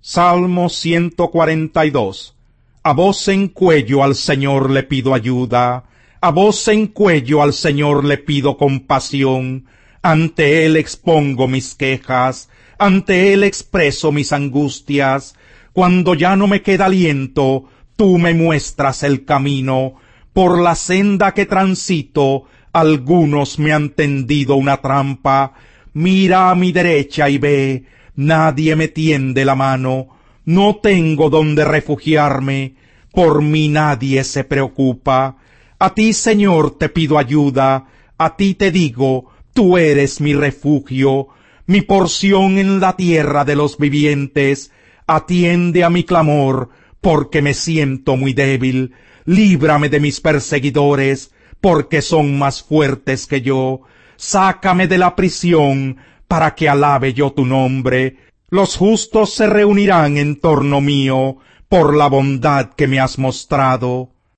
Salmo 142. A voz en cuello al Señor le pido ayuda, a voz en cuello al Señor le pido compasión. Ante Él expongo mis quejas, ante Él expreso mis angustias. Cuando ya no me queda aliento, tú me muestras el camino. Por la senda que transito, algunos me han tendido una trampa. Mira a mi derecha y ve, nadie me tiende la mano. No tengo donde refugiarme, por mí nadie se preocupa. A ti, Señor, te pido ayuda, a ti te digo, tú eres mi refugio, mi porción en la tierra de los vivientes. Atiende a mi clamor, porque me siento muy débil. Líbrame de mis perseguidores, porque son más fuertes que yo. Sácame de la prisión, para que alabe yo tu nombre. Los justos se reunirán en torno mío, por la bondad que me has mostrado.